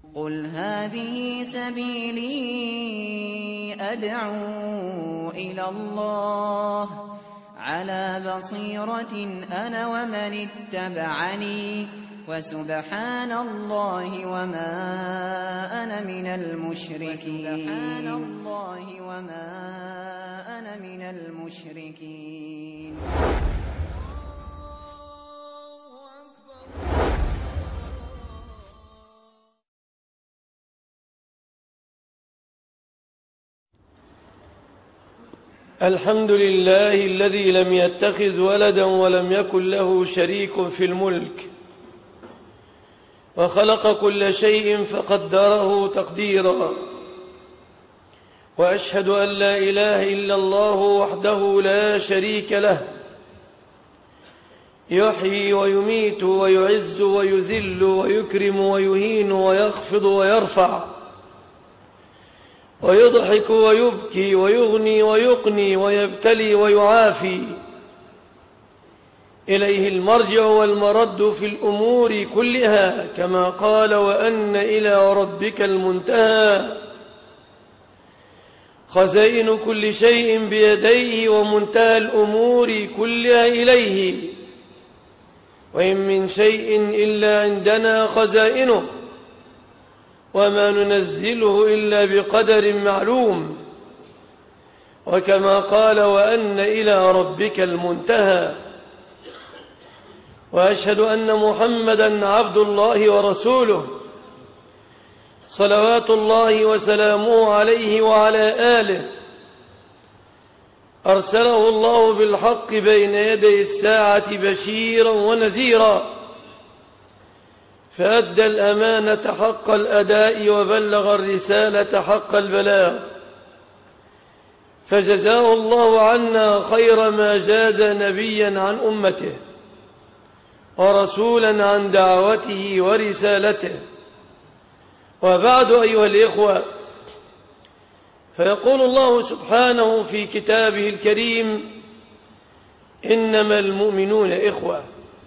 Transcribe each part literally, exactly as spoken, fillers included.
قل هذه سبيلي أدعو إلى الله على بصيرة أنا ومن اتبعني وسبحان الله وما أنا من المشركين سبحان الله وما أنا من المشركين. الحمد لله الذي لم يتخذ ولدا ولم يكن له شريك في الملك وخلق كل شيء فقدره تقديرا، وأشهد أن لا إله إلا الله وحده لا شريك له يحيي ويميت ويعز ويذل ويكرم ويهين ويخفض ويرفع ويضحك ويبكي ويغني ويقني ويبتلي ويعافي، إليه المرجع والمرد في الأمور كلها، كما قال وأن إلى ربك المنتهى. خزائن كل شيء بيديه ومنتهى الأمور كلها إليه، وإن من شيء إلا عندنا خزائنه وما ننزله إلا بقدر معلوم، وكما قال وأن إلى ربك المنتهى. وأشهد أن محمدًا عبد الله ورسوله صلوات الله وسلامه عليه وعلى آله، أرسله الله بالحق بين يدي الساعة بشيرا ونذيرا، فأدى الأمانة حق الأداء وبلغ الرسالة حق البلاغ، فجزاه الله عنا خير ما جاز نبيا عن أمته ورسولا عن دعوته ورسالته. وبعد أيها الإخوة، فيقول الله سبحانه في كتابه الكريم إنما المؤمنون إخوة،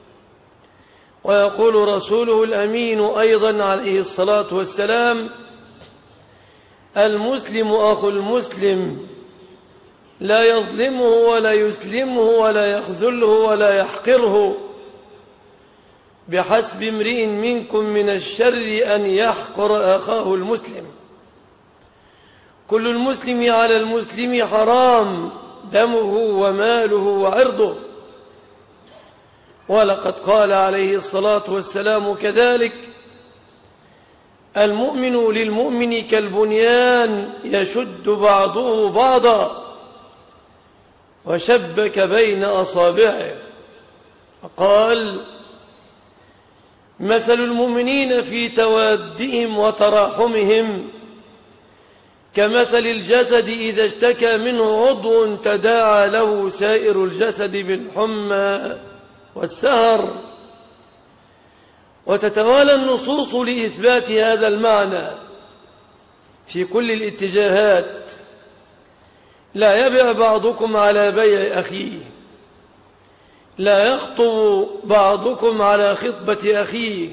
ويقول رسوله الأمين أيضا عليه الصلاة والسلام المسلم أخو المسلم لا يظلمه ولا يسلمه ولا يخذله ولا يحقره، بحسب امرئ منكم من الشر أن يحقر أخاه المسلم. كل المسلم على المسلم حرام دمه وماله وعرضه، ولقد قال عليه الصلاة والسلام كذلك المؤمن للمؤمن كالبنيان يشد بعضه بعضا وشبك بين أصابعه. وقال مثل المؤمنين في توادهم وتراحمهم كمثل الجسد إذا اشتكى منه عضو تداعى له سائر الجسد بالحمى والسهر. وتتوالى النصوص لإثبات هذا المعنى في كل الاتجاهات. لا يبع بعضكم على بيع أخيه، لا يخطب بعضكم على خطبة أخيه،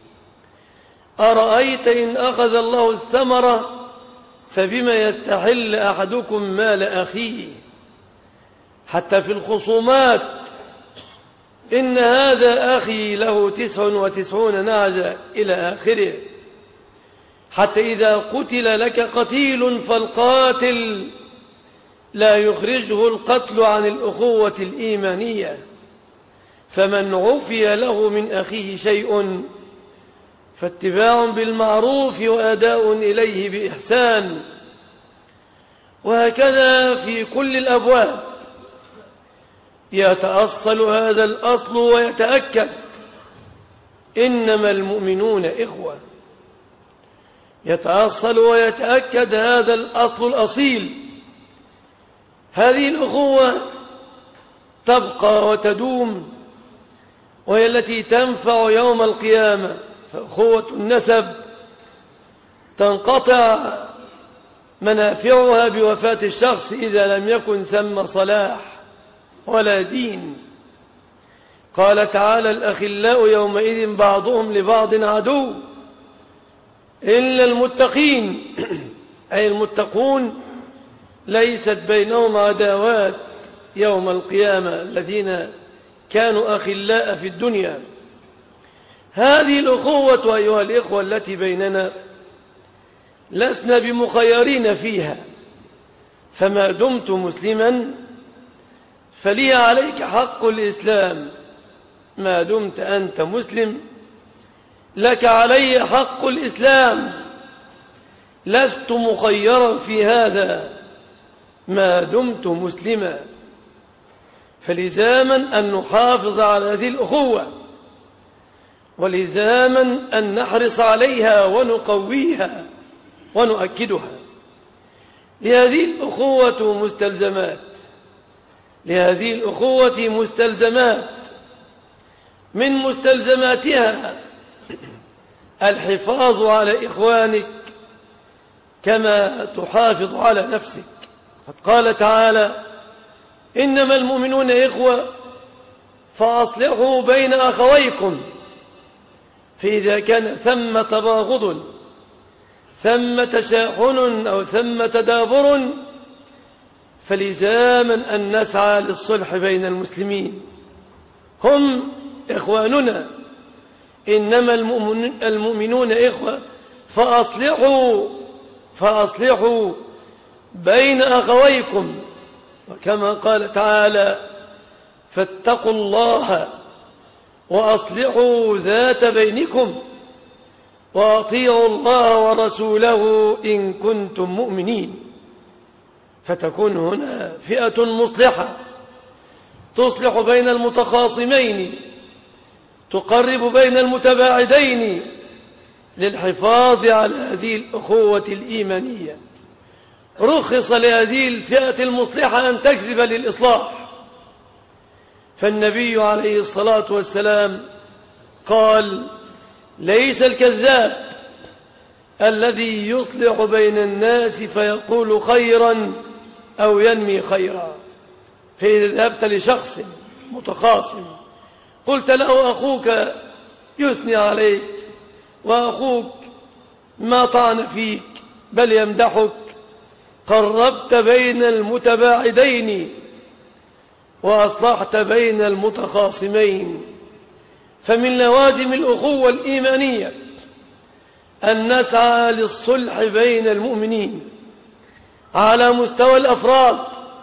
أرأيت إن أخذ الله الثمرة فبما يستحل أحدكم مال أخيه. حتى في الخصومات إن هذا أخي له تسع وتسعون نعجة إلى آخره. حتى إذا قتل لك قتيل فالقاتل لا يخرجه القتل عن الأخوة الإيمانية. فمن عفي له من أخيه شيء فاتباع بالمعروف وأداء إليه بإحسان. وهكذا في كل الأبواب يتأصل هذا الأصل ويتأكد إنما المؤمنون إخوة. يتأصل ويتأكد هذا الأصل الأصيل. هذه الأخوة تبقى وتدوم، وهي التي تنفع يوم القيامة. فأخوة النسب تنقطع منافعها بوفاة الشخص إذا لم يكن ثم صلاح ولا دين. قال تعالى الأخلاء يومئذ بعضهم لبعض عدو إلا المتقين، أي المتقون ليست بينهم عداوات يوم القيامة، الذين كانوا أخلاء في الدنيا. هذه الأخوة أيها الإخوة التي بيننا لسنا بمخيرين فيها، فما دمت مسلما فلي عليك حق الإسلام، ما دمت أنت مسلم لك علي حق الإسلام، لست مخيرا في هذا ما دمت مسلما. فلزاما أن نحافظ على هذه الأخوة، ولزاما أن نحرص عليها ونقويها ونؤكدها. لهذه الأخوة مستلزمات لهذه الأخوة مستلزمات من مستلزماتها الحفاظ على إخوانك كما تحافظ على نفسك. قد قال تعالى: إنما المؤمنون إخوة فأصلحوا بين أخويكم. فإذا كان ثم تباغض، ثم تشاحن، أو ثم تدابر، فلزاما أن نسعى للصلح بين المسلمين، هم إخواننا. إنما المؤمنون إخوة فأصلحوا فأصلحوا بين أخويكم. وكما قال تعالى: فاتقوا الله وأصلحوا ذات بينكم وأطيعوا الله ورسوله إن كنتم مؤمنين. فتكون هنا فئة مصلحة تصلح بين المتخاصمين، تقرب بين المتباعدين، للحفاظ على هذه الأخوة الإيمانية. رخص لهذه الفئة المصلحة أن تكذب للإصلاح، فالنبي عليه الصلاة والسلام قال: ليس الكذاب الذي يصلح بين الناس فيقول خيرا أو ينمي خيرا. فإذا ذهبت لشخص متخاصم قلت له: أخوك يثني عليك، وأخوك ما طعن فيك بل يمدحك، قربت بين المتباعدين وأصلحت بين المتخاصمين. فمن لوازم الأخوة الإيمانية أن نسعى للصلح بين المؤمنين على مستوى الأفراد،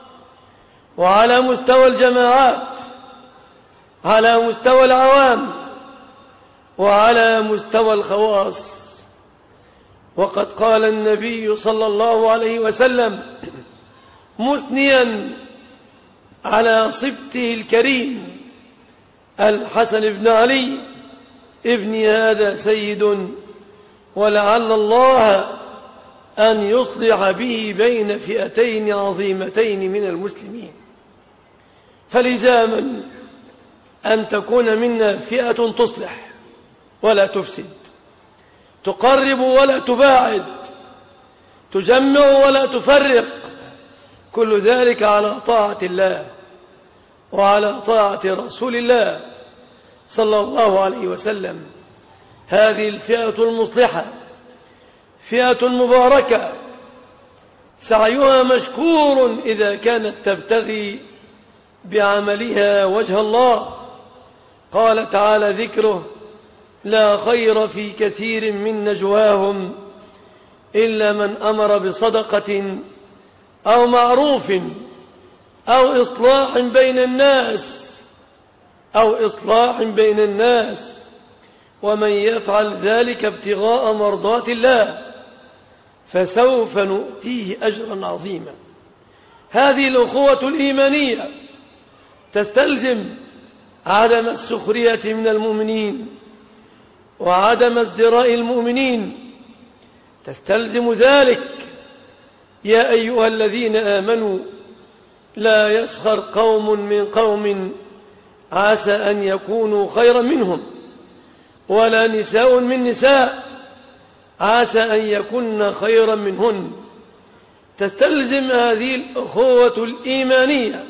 وعلى مستوى الجماعات، على مستوى العوام، وعلى مستوى الخواص. وقد قال النبي صلى الله عليه وسلم مثنيا على صبته الكريم الحسن بن علي: ابني هذا سيد، ولعل الله أن يصلح به بين فئتين عظيمتين من المسلمين. فلزاما أن تكون منا فئة تصلح ولا تفسد، تقرب ولا تباعد، تجمع ولا تفرق، كل ذلك على طاعة الله وعلى طاعة رسول الله صلى الله عليه وسلم. هذه الفئة المصلحة فئة مباركة، سعيها مشكور إذا كانت تبتغي بعملها وجه الله. قال تعالى ذكره: لا خير في كثير من نجواهم إلا من أمر بصدقة أو معروف أو إصلاح بين الناس أو إصلاح بين الناس ومن يفعل ذلك ابتغاء مرضات الله فسوف نؤتيه أجرا عظيما. هذه الأخوة الإيمانية تستلزم عدم السخرية من المؤمنين وعدم ازدراء المؤمنين، تستلزم ذلك: يا أيها الذين آمنوا لا يسخر قوم من قوم عسى أن يكونوا خيرا منهم، ولا نساء من نساء عسى أن يكن خيرا منهن. تستلزم هذه الأخوة الإيمانية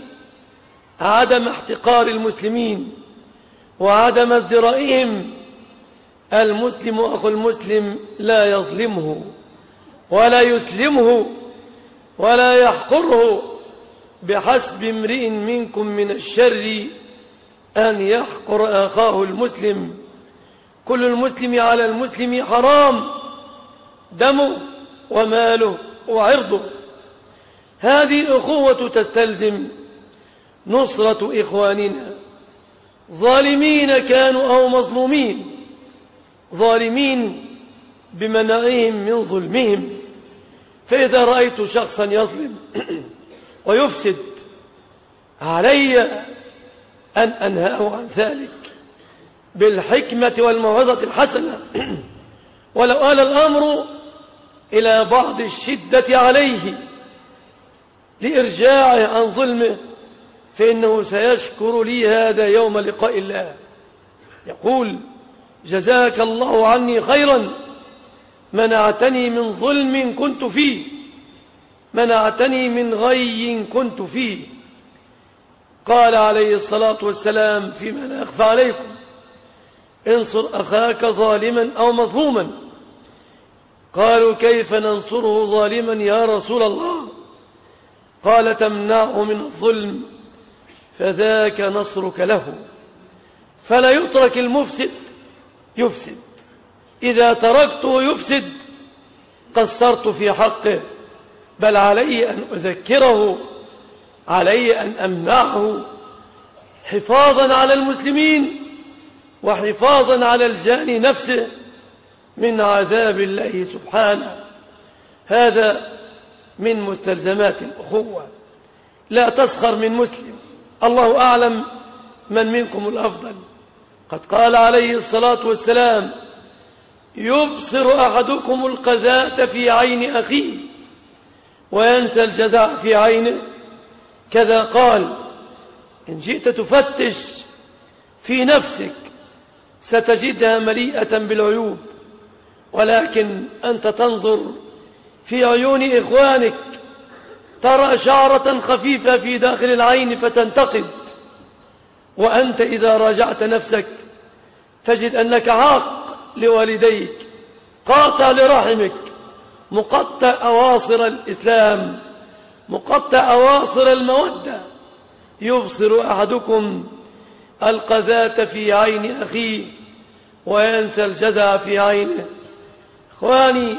عدم احتقار المسلمين وعدم ازدرائهم، المسلم أخو المسلم لا يظلمه ولا يسلمه ولا يحقره، بحسب امرئ منكم من الشر أن يحقر أخاه المسلم. كل المسلم على المسلم حرام، دمه وماله وعرضه. هذه الأخوة تستلزم نصرة إخواننا، ظالمين كانوا أو مظلومين، ظالمين بمنعهم من ظلمهم. فإذا رأيت شخصا يظلم ويفسد، علي أن أنهاه عن ذلك بالحكمة والموعظة الحسنة، ولو آل الأمر إلى بعض الشدة عليه لإرجاعه عن ظلمه، فإنه سيشكر لي هذا يوم لقاء الله. يقول: جزاك الله عني خيرا، منعتني من ظلم كنت فيه، منعتني من غي كنت فيه. قال عليه الصلاة والسلام فيما لا يخفى عليكم: انصر أخاك ظالما أو مظلوما. قالوا: كيف ننصره ظالما يا رسول الله؟ قال: تمنعه من الظلم، فذاك نصرك له. فلا يترك المفسد يفسد، إذا تركته يفسد قصرت في حقه، بل علي أن أذكره، علي أن أمنعه، حفاظا على المسلمين وحفاظا على الجاني نفسه من عذاب الله سبحانه. هذا من مستلزمات الأخوة. لا تسخر من مسلم، الله أعلم من منكم الأفضل. قد قال عليه الصلاة والسلام: يبصر أحدكم القذاة في عين أخيه وينسى الجزع في عينه. كذا قال: إن جئت تفتش في نفسك ستجدها مليئة بالعيوب، ولكن أنت تنظر في عيون إخوانك ترى شعرة خفيفة في داخل العين فتنتقد، وأنت إذا راجعت نفسك تجد أنك عاق لوالديك، قاطع لرحمك، مقطع أواصر الإسلام، مقطع أواصر المودة. يبصر أحدكم القذاة في عين أخيه وينسى الجزع في عينه. إخواني،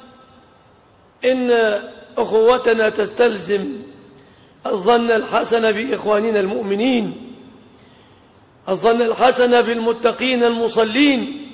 إن أخوتنا تستلزم الظن الحسن بإخواننا المؤمنين، الظن الحسن بالمتقين المصلين.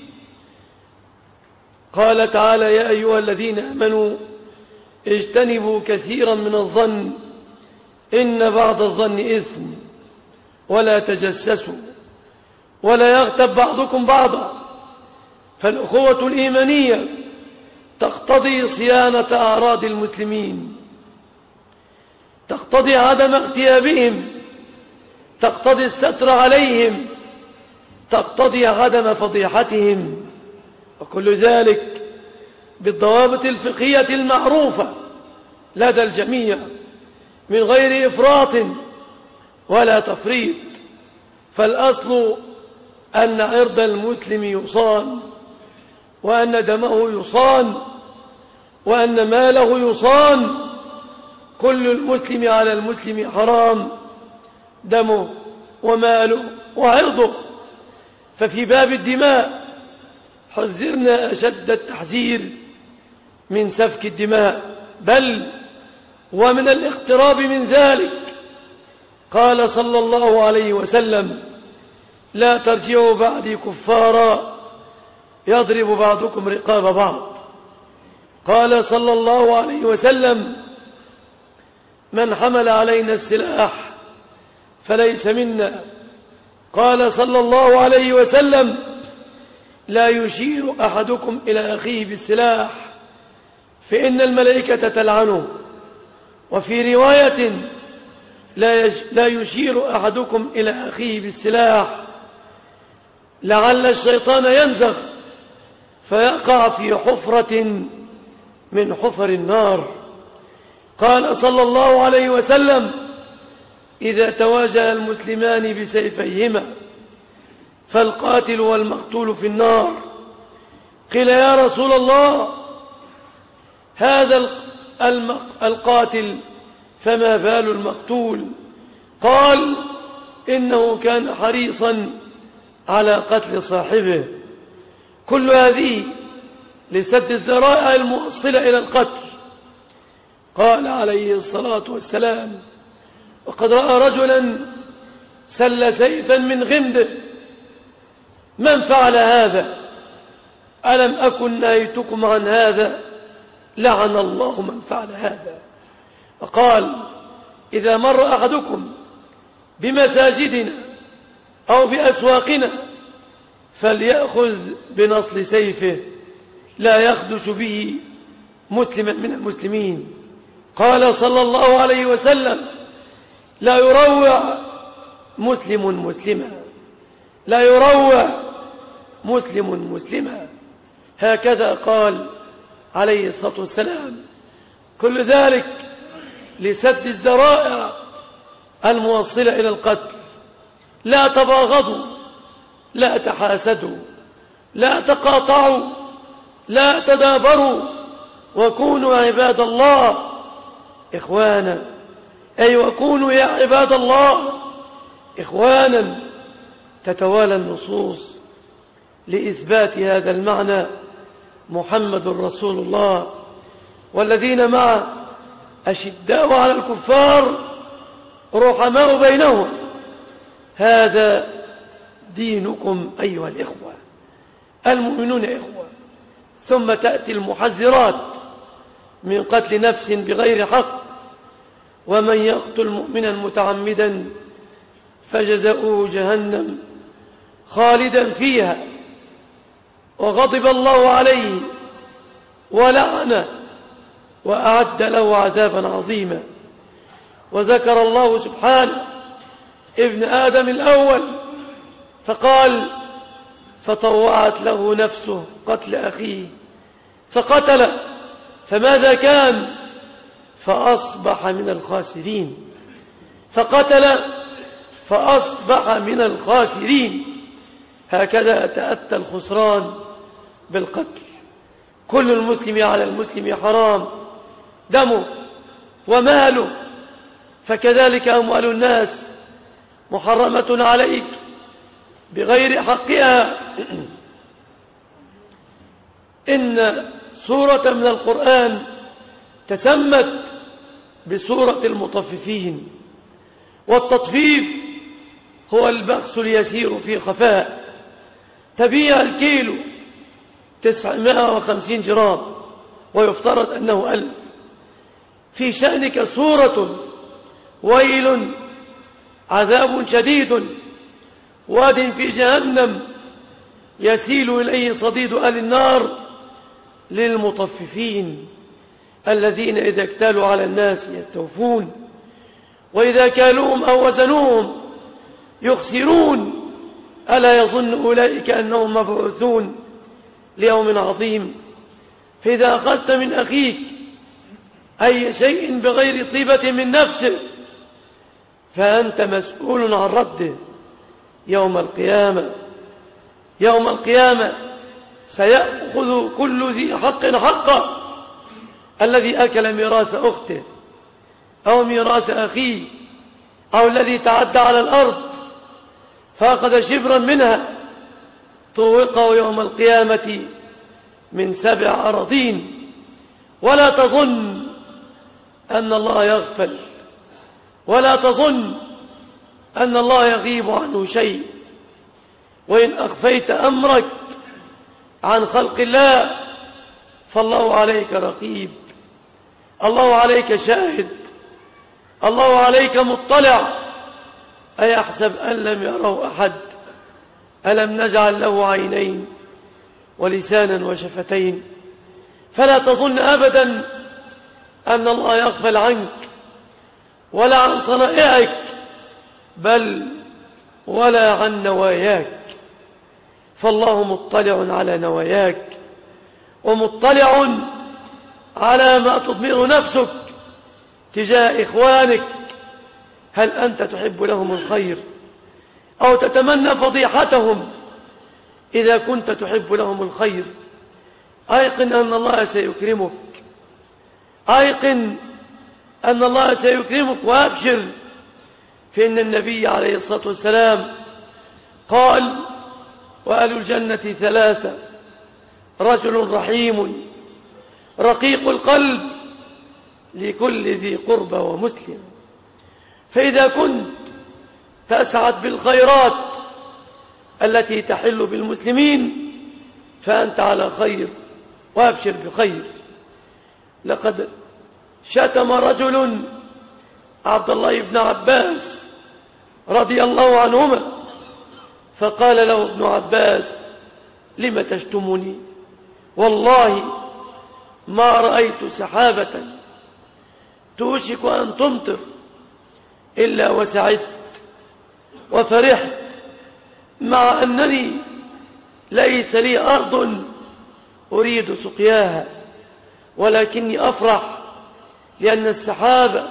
قال تعالى: يا أيها الذين آمنوا اجتنبوا كثيرا من الظن إن بعض الظن إثم ولا تجسسوا ولا يغتب بعضكم بعضا. فالأخوة الإيمانية تقتضي صيانة أعراض المسلمين، تقتضي عدم اغتيابهم، تقتضي الستر عليهم، تقتضي عدم فضيحتهم، وكل ذلك بالضوابط الفقهية المعروفة لدى الجميع من غير إفراط ولا تفريط. فالأصل أن عرض المسلم يصان، وأن دمه يصان، وأن ماله يصان. كل المسلم على المسلم حرام، دمه وماله وعرضه. ففي باب الدماء حذرنا أشد التحذير من سفك الدماء، بل ومن الاقتراب من ذلك. قال صلى الله عليه وسلم: لا ترجعوا بعدي كفارا يضرب بعضكم رقاب بعض. قال صلى الله عليه وسلم: من حمل علينا السلاح فليس منا. قال صلى الله عليه وسلم: لا يشير أحدكم إلى أخيه بالسلاح فإن الملائكة تلعنه. وفي رواية: لا, يش... لا يشير أحدكم إلى أخيه بالسلاح لعل الشيطان ينزغ فيقع في حفرة من حفر النار. قال صلى الله عليه وسلم: إذا تواجه المسلمان بسيفيهما فالقاتل والمقتول في النار قيل يا رسول الله هذا القاتل فما بال المقتول؟ قال إنه كان حريصا على قتل صاحبه. كل هذه لسد الذرائع الموصلة إلى القتل. قال عليه الصلاة والسلام: وقد رأى رجلا سل سيفا من غمده، من فعل هذا؟ ألم أكن نهيتكم عن هذا؟ لعن الله من فعل هذا. وقال: إذا مر أحدكم بمساجدنا أو بأسواقنا فليأخذ بنصل سيفه لا يخدش به مسلما من المسلمين. قال صلى الله عليه وسلم: لا يروع مسلم مسلما، لا يروع مسلم مسلما. هكذا قال عليه الصلاة والسلام. كل ذلك لسد الذرائع الموصلة إلى القتل. لا تباغضوا، لا تحاسدوا، لا تقاطعوا، لا تدابروا، وكونوا عباد الله إخوانا. أي وكونوا يا عباد الله إخوانا. تتوالى النصوص لإثبات هذا المعنى. محمد رسول الله والذين معه أشداء على الكفار رحماء بينهم. هذا دينكم أيها الإخوة. المؤمنون إخوة. ثم تأتي المحذرات من قتل نفس بغير حق: ومن يقتل مؤمنا متعمدا فجزاؤه جهنم خالدا فيها وغضب الله عليه ولعنه وأعد له عذابا عظيما. وذكر الله سبحانه ابن آدم الأول فقال: فطوعت له نفسه قتل أخيه فقتل، فماذا كان؟ فأصبح من الخاسرين. فقتل فأصبح من الخاسرين. هكذا تأتى الخسران بالقتل. كل المسلم على المسلم حرام دمه وماله، فكذلك أموال الناس محرمة عليك بغير حقها. إن سورة من القرآن تسمت بسورة المطففين، والتطفيف هو البخس اليسير في خفاء. تبيع الكيلو تسعمائة وخمسين جرام ويفترض أنه ألف. في شأنك سورة ويل عذاب شديد واد في جهنم يسيل إليه صديد أهل النار للمطففين الذين إذا اكتالوا على الناس يستوفون وإذا كالوهم أو وزنوهم يخسرون. ألا يظن أولئك أنهم مبعوثون ليوم عظيم؟ فإذا أخذت من أخيك أي شيء بغير طيبة من نفسه فأنت مسؤول عن رده يوم القيامة. يوم القيامة سيأخذ كل ذي حق حقه. الذي أكل ميراث أخته أو ميراث أخيه أو الذي تعدى على الأرض فأخذ شبرا منها طوقه يوم القيامة من سبع أراضين. ولا تظن أن الله يغفل، ولا تظن أن الله يغيب عنه شيء. وإن أخفيت أمرك عن خلق الله فالله عليك رقيب، الله عليك شاهد، الله عليك مطلع. أيحسب أن لم يره أحد؟ ألم نجعل له عينين ولسانا وشفتين؟ فلا تظن أبدا أن الله يغفل عنك ولا عن صنائعك، بل ولا عن نواياك. فالله مطلع على نواياك ومطلع على ما تضمر نفسك تجاه إخوانك. هل أنت تحب لهم الخير أو تتمنى فضيحتهم؟ إذا كنت تحب لهم الخير أيقن أن الله سيكرمك، أيقن أن الله سيكرمك، وأبشر، فإن النبي عليه الصلاة والسلام قال: وأهل الجنة ثلاثة: رجل رحيم رقيق القلب لكل ذي قربى ومسلم. فإذا كنت تسعد بالخيرات التي تحل بالمسلمين فأنت على خير، وأبشر بخير. لقد شتم رجل عبد الله بن عباس رضي الله عنهما، فقال له ابن عباس: لم تشتمني؟ والله ما رأيت سحابة توشك أن تمطر إلا وسعدت وفرحت، مع أنني ليس لي أرض أريد سقياها، ولكني أفرح لأن السحابة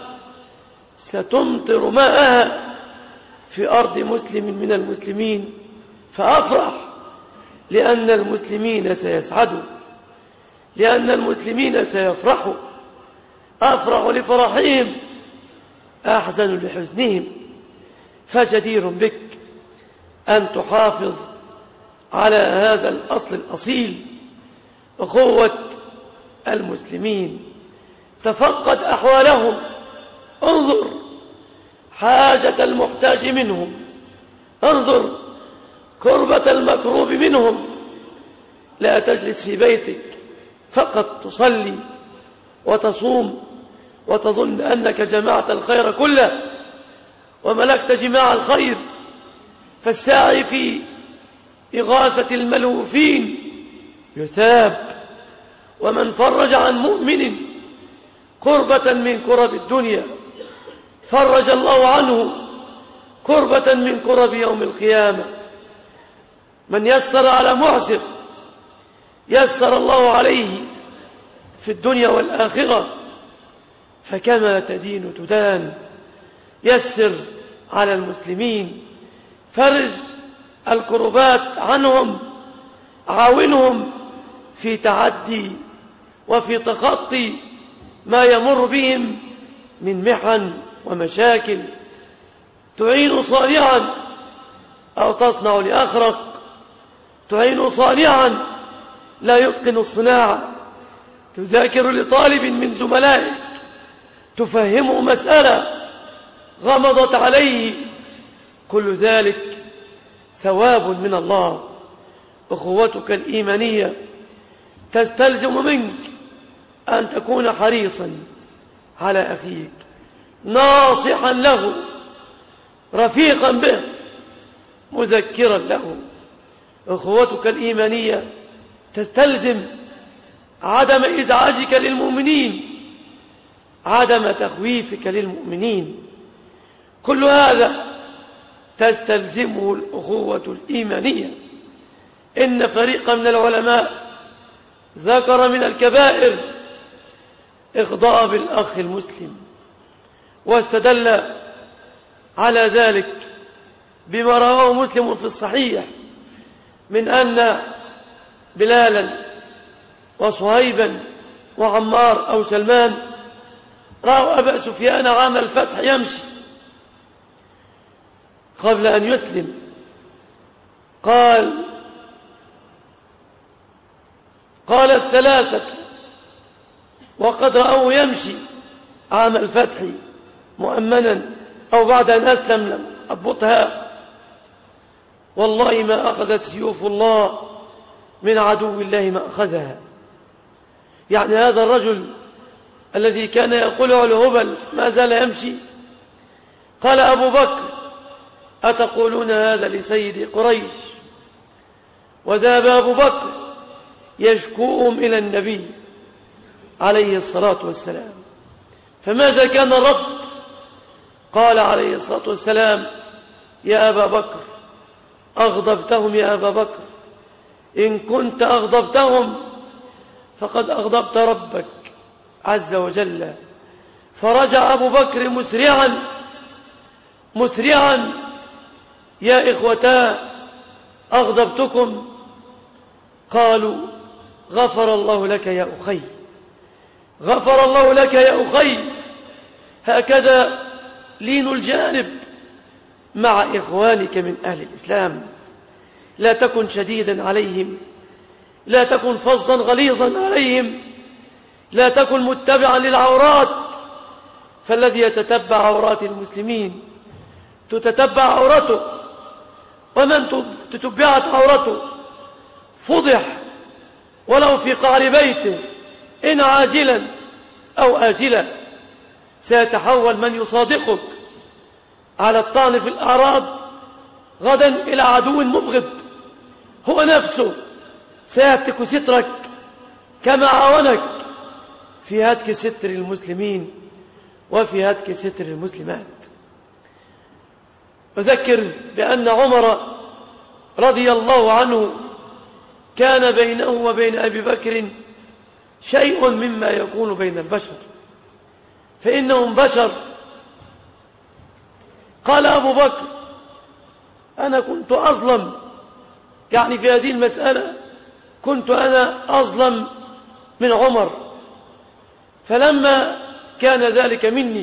ستمطر ماءها في أرض مسلم من المسلمين، فأفرح لأن المسلمين سيسعدوا، لأن المسلمين سيفرحوا. أفرح لفرحهم، أحزن لحزنهم. فجدير بك أن تحافظ على هذا الأصل الأصيل، أخوة المسلمين. تفقد أحوالهم، انظر حاجة المحتاج منهم، انظر كربة المكروب منهم. لا تجلس في بيتك فقط تصلي وتصوم وتظن أنك جمعت الخير كله وملكت جماع الخير، فالساعي في إغاثة الملهوفين يثاب. ومن فرج عن مؤمن كربة من كرب الدنيا فرج الله عنه كربة من كرب يوم القيامة. من يسر على معسر يسر الله عليه في الدنيا والآخرة، فكما تدين تدان. يسر على المسلمين، فرج الكربات عنهم، عاونهم في تعدي وفي تخطي ما يمر بهم من محن ومشاكل. تعين صانعا أو تصنع لأخرق، تعين صانعا لا يتقن الصناعة، تذاكر لطالب من زملائك، تفهمه مسألة غمضت عليه، كل ذلك ثواب من الله. أخوتك الإيمانية تستلزم منك أن تكون حريصا على أخيك، ناصحا له، رفيقا به، مذكرا له. أخوتك الإيمانية تستلزم عدم إزعاجك للمؤمنين، عدم تخويفك للمؤمنين. كل هذا تستلزمه الأخوة الإيمانية. إن فريقا من العلماء ذكر من الكبائر إغضاب الأخ المسلم، واستدل على ذلك بما رواه مسلم في الصحيح من أن بلالا وصهيبا وعمار أو سلمان رأوا أبا سفيان عام الفتح يمشي قبل أن يسلم. قال قال الثلاثة وقد رأوه يمشي عام الفتح مؤمنا أو بعد أن أسلم لم أضبطها، والله ما أخذت سيوف الله من عدو الله ما أخذها. يعني هذا الرجل الذي كان يقوله الهبل ما زال يمشي. قال أبو بكر أتقولون هذا لسيد قريش؟ وذهب أبو بكر يشكوهم إلى النبي عليه الصلاة والسلام، فماذا كان الرد؟ قال عليه الصلاة والسلام يا أبا بكر أغضبتهم يا أبا بكر، إن كنت أغضبتهم فقد أغضبت ربك عز وجل. فرجع أبو بكر مسرعا مسرعا يا إخوتا أغضبتكم؟ قالوا غفر الله لك يا أخي، غفر الله لك يا أخي. هكذا لين الجانب مع إخوانك من أهل الإسلام. لا تكن شديدا عليهم، لا تكن فظا غليظا عليهم، لا تكن متبعا للعورات، فالذي يتتبع عورات المسلمين تتتبع عورته، ومن تتبعت عورته فضح ولو في قعر بيته، إن عاجلا أو آجلا سيتحول من يصادقك على الطعن في الأعراض غدا إلى عدو مبغض، هو نفسه سيهتك سترك كما عاونك في هتك ستر المسلمين وفي هتك ستر المسلمات. أذكر بأن عمر رضي الله عنه كان بينه وبين أبي بكر شيء مما يكون بين البشر، فإنهم بشر. قال أبو بكر: أنا كنت أظلم، يعني في هذه المسألة كنت أنا أظلم من عمر، فلما كان ذلك مني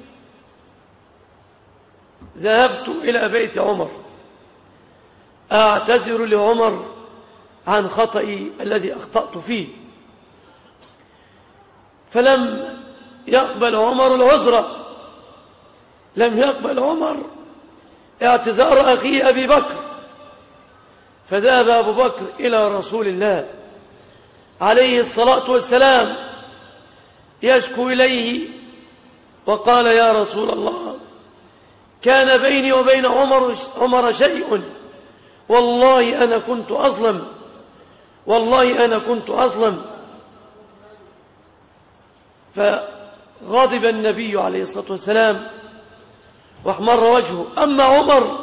ذهبت إلى بيت عمر أعتذر لعمر عن خطئي الذي أخطأت فيه، فلم يقبل عمر العذر، لم يقبل عمر اعتذار أخيه أبي بكر. فذهب أبو بكر إلى رسول الله عليه الصلاة والسلام يشكو إليه وقال: يا رسول الله، كان بيني وبين عمر, عمر شيء، والله أنا كنت أظلم، والله أنا كنت أظلم. فغضب النبي عليه الصلاة والسلام واحمر وجهه. أما عمر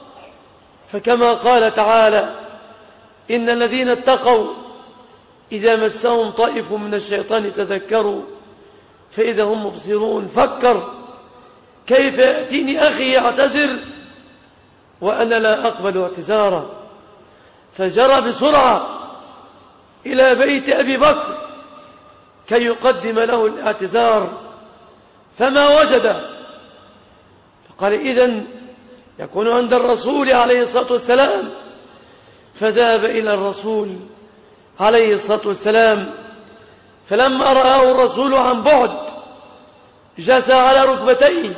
فكما قال تعالى: إن الذين اتقوا إذا مسهم طائف من الشيطان تذكروا فإذا هم مبصرون. فكر كيف يأتيني أخي يعتذر وأنا لا أقبل اعتذاره، فجرى بسرعة إلى بيت أبي بكر كي يقدم له الاعتذار فما وجده، فقال: إذن يكون عند الرسول عليه الصلاة والسلام. فذهب إلى الرسول عليه الصلاة والسلام، فلما رآه الرسول عن بعد جثى على ركبتيه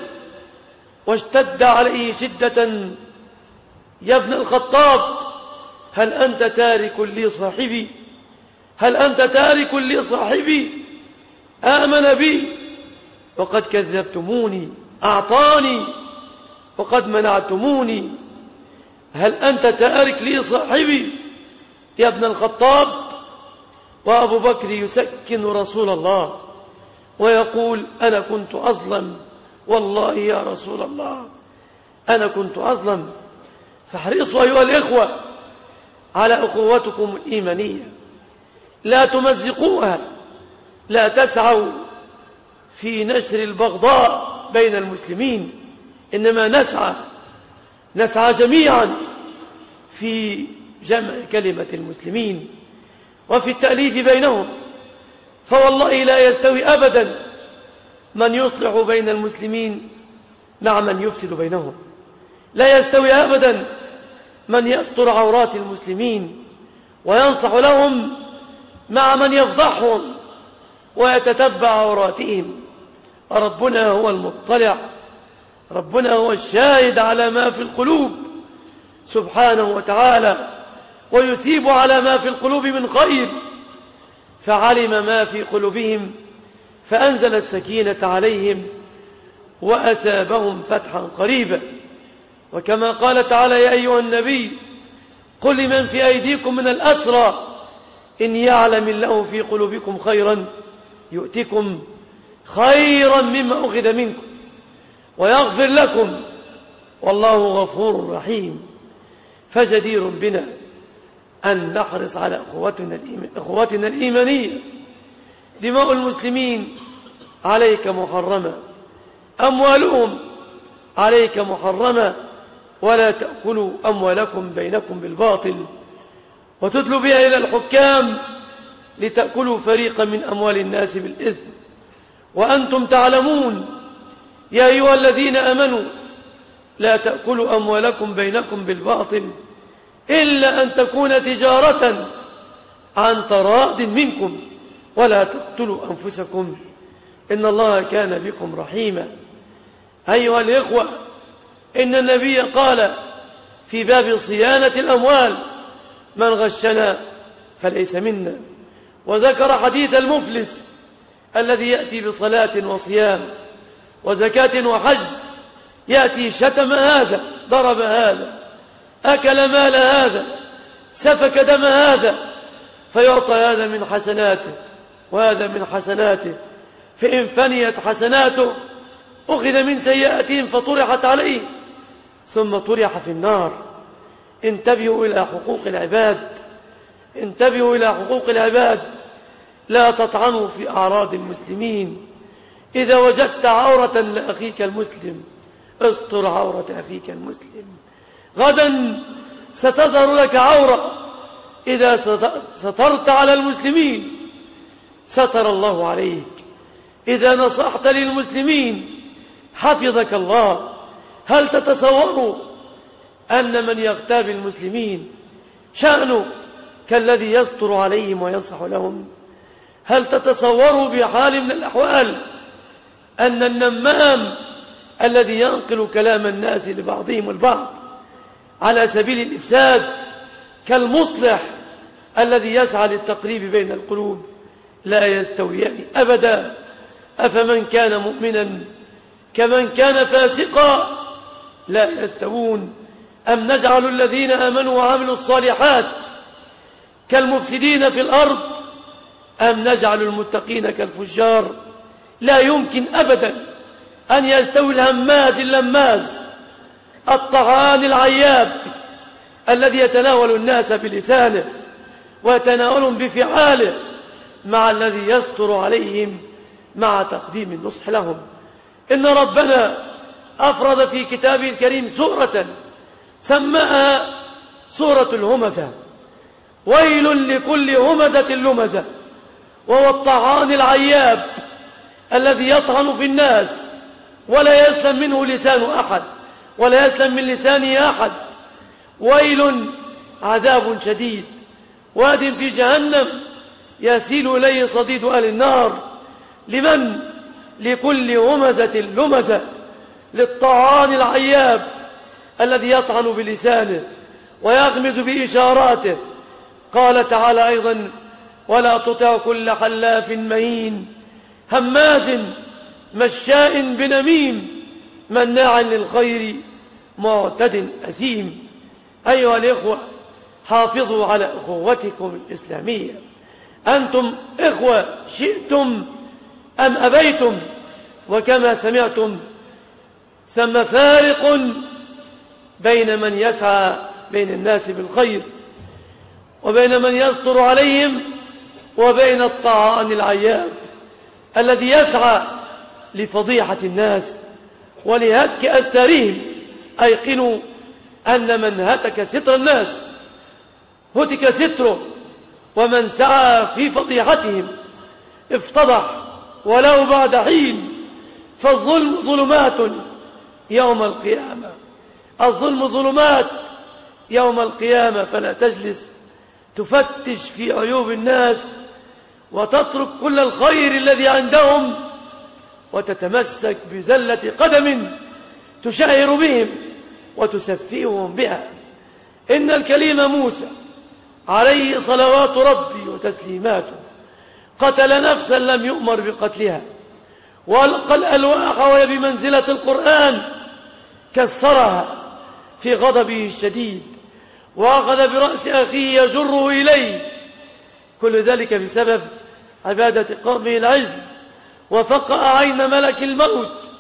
واشتد عليه شدة: يا ابن الخطاب، هل أنت تارك لي صاحبي؟ هل أنت تارك لي صاحبي؟ آمن بي وقد كذبتموني، أعطاني وقد منعتموني، هل أنت تارك لي صاحبي يا ابن الخطاب؟ وأبو بكر يسكن رسول الله ويقول: أنا كنت أظلم، والله يا رسول الله أنا كنت أظلم. فاحرصوا أيها الإخوة على أخوتكم الإيمانية، لا تمزقوها، لا تسعوا في نشر البغضاء بين المسلمين، إنما نسعى نسعى جميعا في جمع كلمة المسلمين وفي التأليف بينهم. فوالله لا يستوي أبدا من يصلح بين المسلمين مع من يفسد بينهم، لا يستوي أبدا من يستر عورات المسلمين وينصح لهم مع من يفضحهم ويتتبع عوراتهم. ربنا هو المطلع، ربنا هو الشاهد على ما في القلوب سبحانه وتعالى، ويثيب على ما في القلوب من خير. فعلم ما في قلوبهم فأنزل السكينة عليهم وأثابهم فتحا قريبا. وكما قال تعالى: يا أيها النبي قل لمن في أيديكم من الأسرى إن يعلم الله في قلوبكم خيرا يؤتكم خيرا مما أخذ منكم ويغفر لكم والله غفور رحيم. فجدير بنا أن نحرص على أخوتنا, أخوتنا الإيمانية. دماء المسلمين عليك محرمة، أموالهم عليك محرمة، ولا تأكلوا أموالكم بينكم بالباطل وتدلوا بها إلى الحكام لتأكلوا فريقا من أموال الناس بالإثم وأنتم تعلمون. يا أيها الذين آمنوا لا تأكلوا أموالكم بينكم بالباطل إلا أن تكون تجارة عن تراض منكم ولا تقتلوا أنفسكم إن الله كان بكم رحيما. أيها الإخوة، إن النبي قال في باب صيانة الأموال: من غشنا فليس منا. وذكر حديث المفلس الذي يأتي بصلاة وصيام وزكاة وحج، يأتي شتم هذا، ضرب هذا، أكل مال هذا، سفك دم هذا، فيعطى هذا من حسناته وهذا من حسناته، فإن فنيت حسناته أخذ من سيئاتهم فطرحت عليه ثم طرح في النار. انتبهوا إلى حقوق العباد، انتبهوا إلى حقوق العباد. لا تطعنوا في أعراض المسلمين. إذا وجدت عورة لأخيك المسلم استر عورة أخيك المسلم. غدا ستظهر لك عورة. إذا سترت على المسلمين ستر الله عليك. إذا نصحت للمسلمين حفظك الله. هل تتصوروا أن من يغتاب المسلمين شأنه كالذي يستر عليهم وينصح لهم؟ هل تتصوروا بحال من الأحوال أن النمام الذي ينقل كلام الناس لبعضهم البعض على سبيل الإفساد كالمصلح الذي يسعى للتقريب بين القلوب لا يستويان أبدا؟ أفمن كان مؤمنا كمن كان فاسقا لا يستوون. أم نجعل الذين آمنوا وعملوا الصالحات كالمفسدين في الأرض أم نجعل المتقين كالفجار؟ لا يمكن أبدا أن يستوي الهماز اللماز الطعان العياب الذي يتناول الناس بلسانه ويتناولهم بفعاله مع الذي يستر عليهم مع تقديم النصح لهم. إن ربنا أفرد في كتابه الكريم سورة سماها سورة الهمزة. ويل لكل همزة لمزة، وهو الطعان العياب الذي يطعن في الناس ولا يسلم منه لسان أحد ولا يسلم من لسانه أحد. ويل عذاب شديد واد في جهنم يسيل إليه صديد أهل النار. لمن؟ لكل همزة لمزة، للطعان العياب الذي يطعن بلسانه ويغمز بإشاراته. قال تعالى أيضا: ولا تطع كل حلاف مهين هماز مشاء بنميم مناع للخير معتد أثيم. أيها الإخوة، حافظوا على أخوتكم الإسلامية. أنتم إخوة شئتم أم أبيتم. وكما سمعتم ثم فارق بين من يسعى بين الناس بالخير وبين من يستر عليهم وبين الطعان العياب الذي يسعى لفضيحة الناس ولهتك أستارهم. أيقنوا أن من هتك ستر الناس هتك ستره، ومن سعى في فضيحتهم افتضح ولو بعد حين. فالظلم ظلمات يوم القيامة، الظلم ظلمات يوم القيامة. فلا تجلس تفتش في عيوب الناس وتترك كل الخير الذي عندهم وتتمسك بزلة قدم تشهر بهم وتسفيهم بها. إن الكليم موسى عليه صلوات ربي وتسليماته قتل نفسا لم يؤمر بقتلها وألقى الألواح وهي بمنزلة القرآن كسرها في غضبه الشديد وأخذ برأس أخيه يجره إليه. كل ذلك بسبب عبادة قومه العجل وفقأ عين ملك الموت.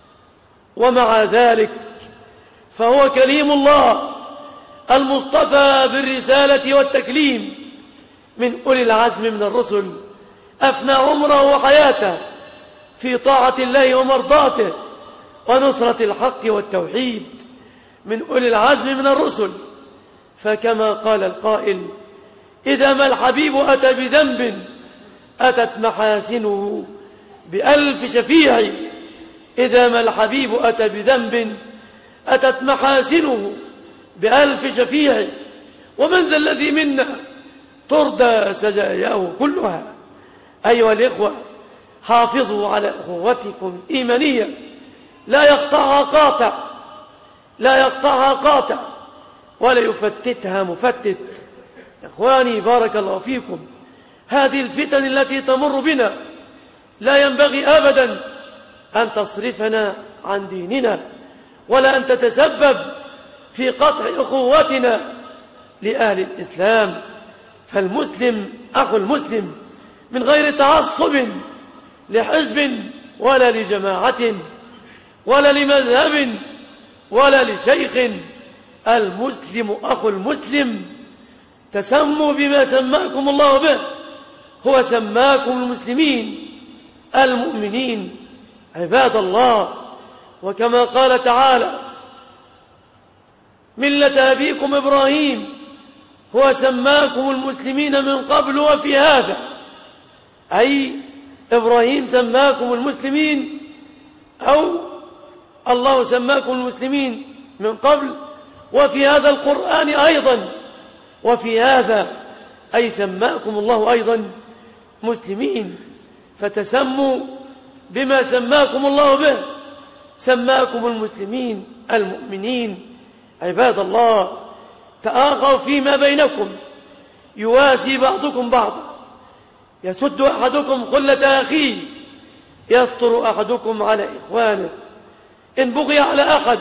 ومع ذلك فهو كليم الله المصطفى بالرسالة والتكليم من أولي العزم من الرسل، أفنى عمره وحياته في طاعة الله ومرضاته ونصرة الحق والتوحيد، من أولي العزم من الرسل. فكما قال القائل: إذا ما الحبيب أتى بذنب أتت محاسنه بألف شفيع. إذا ما الحبيب أتى بذنب أتت محاسنه بألف شفيع. ومن ذا الذي منا تردى سجاياه كلها. أيها الإخوة، حافظوا على أخوتكم الإيمانية، لا يقطعها قاطع، لا يقطعها قاطع ولا يفتتها مفتت. إخواني بارك الله فيكم، هذه الفتن التي تمر بنا لا ينبغي أبدا أن تصرفنا عن ديننا، ولا أن تتسبب في قطع أخوتنا لأهل الإسلام. فالمسلم أخو المسلم من غير تعصب لحزب ولا لجماعة ولا لمذهب ولا لشيخ. المسلم أخو المسلم. تسموا بما سماكم الله به، هو سماكم المسلمين المؤمنين عباد الله. وكما قال تعالى: ملة أبيكم إبراهيم هو سماكم المسلمين من قبل وفي هذا، أي إبراهيم سماكم المسلمين، أو الله سماكم المسلمين من قبل وفي هذا القرآن أيضا. وفي هذا أي سماكم الله أيضا مسلمين. فتسموا بما سماكم الله به، سماكم المسلمين المؤمنين عباد الله. تآخوا فيما بينكم، يواسي بعضكم بعضا، يسد أحدكم خلة أخيه، يستر أحدكم على إخوانه. إن بغي على أحد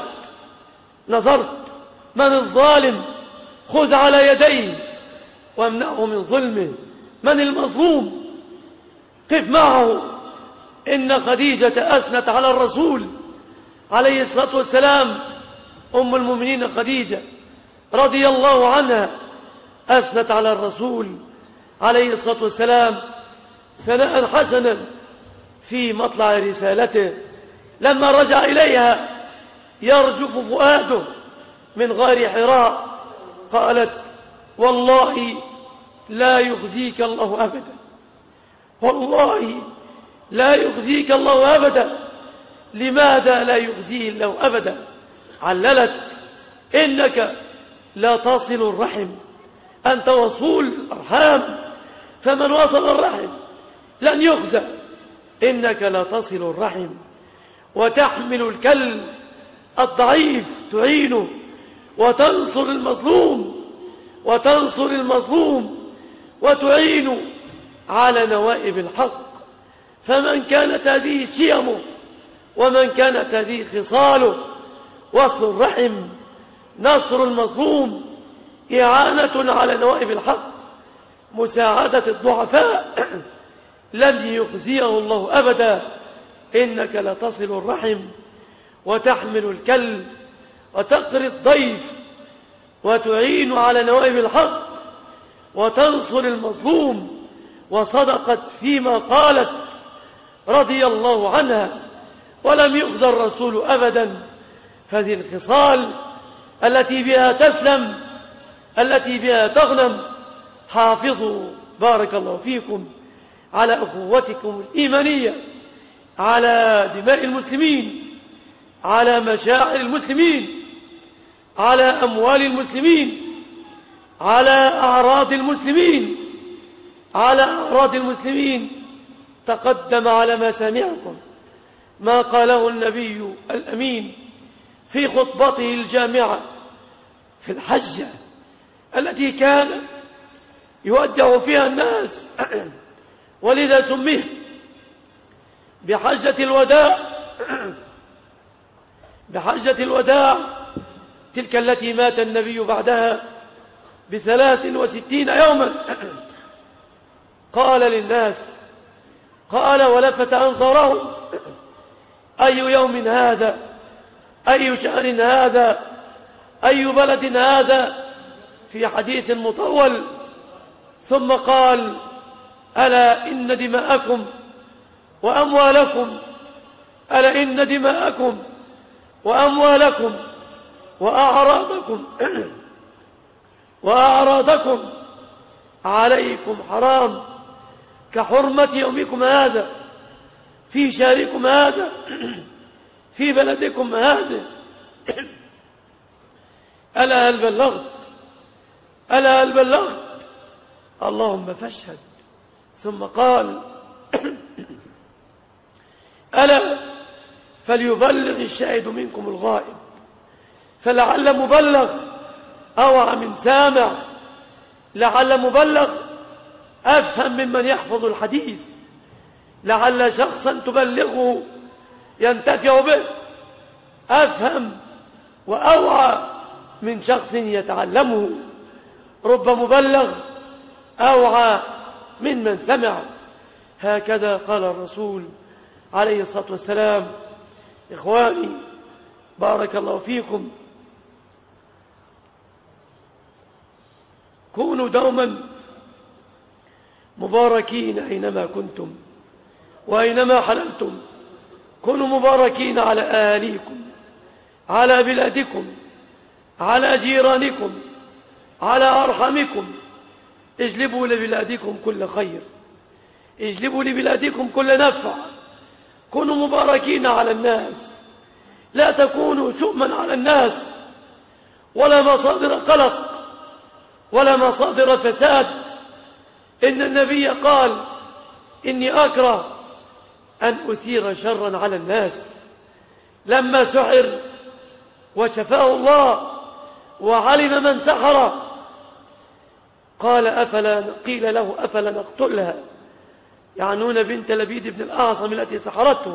نظرت من الظالم خذ على يديه وامنعه من ظلمه. من المظلوم قف معه. إن خديجة أثنت على الرسول عليه الصلاة والسلام، أم المؤمنين خديجة رضي الله عنها أثنت على الرسول عليه الصلاة والسلام ثناء حسنا في مطلع رسالته، لما رجع إليها يرجف فؤاده من غار حراء قالت: والله لا يخزيك الله أبدا، والله لا يخزيك الله أبدا. لماذا لا يخزيه الله أبدا؟ عللت: إنك لا تصل الرحم، أنت وصول الأرحام، فمن وصل الرحم لن يخزى. إنك لا تصل الرحم وتحمل الكل الضعيف تعينه، وتنصر المظلوم وتنصر المظلوم وتعين على نوائب الحق. فمن كانت هذه شيمه ومن كانت هذه خصاله: وصل الرحم، نصر المظلوم، إعانة على نوائب الحق، مساعدة الضعفاء، لن يخزيه الله أبدا. إنك لتصل الرحم وتحمل الكل وتقري الضيف وتعين على نوائب الحق وتنصر المظلوم. وصدقت فيما قالت رضي الله عنها، ولم يخزى الرسول أبدا. فهذه الخصال التي بها تسلم، التي بها تغنم. حافظوا بارك الله فيكم على أخوتكم الإيمانية، على دماء المسلمين، على مشاعر المسلمين، على أموال المسلمين، على أعراض المسلمين، على أعراض المسلمين. تقدم على مسامعكم ما قاله النبي الأمين في خطبته الجامعة في الحجة التي كان يودع فيها الناس، ولذا سميه بحجة الوداع. بحجة الوداع تلك التي مات النبي بعدها بثلاث وستين يوما. قال للناس، قال ولفت أنظارهم: أي يوم هذا؟ أي شهر هذا؟ أي بلد هذا؟ في حديث مطول. ثم قال: ألا إن دماءكم وأموالكم، ألا إن دماءكم وأموالكم وأعراضكم وأعراضكم عليكم حرام كحرمة يومكم هذا في شهركم هذا في بلدكم هذا. ألا هل بلغت؟ ألا هل بلغت؟ اللهم فاشهد. ثم قال ألا فليبلغ الشاهد منكم الغائب، فلعل مبلغ أوعى من سامع، لعل مبلغ أفهم ممن يحفظ الحديث، لعل شخصا تبلغه ينتفع به أفهم وأوعى من شخص يتعلمه، رب مبلغ أوعى من من سمع. هكذا قال الرسول عليه الصلاة والسلام. إخواني بارك الله فيكم، كونوا دوما مباركين أينما كنتم وأينما حللتم، كونوا مباركين على أهاليكم، على بلادكم، على جيرانكم، على أرحمكم. اجلبوا لبلادكم كل خير، اجلبوا لبلادكم كل نفع، كونوا مباركين على الناس، لا تكونوا شؤما على الناس ولا مصادر قلق ولا مصادر فساد. إن النبي قال إني أكره أن أثير شرا على الناس. لما سحر وشفاه الله وعلم من سحر قال أفلا قيل له أفلا نقتلها، يعنون بنت لبيد بن الأعصم التي سحرته.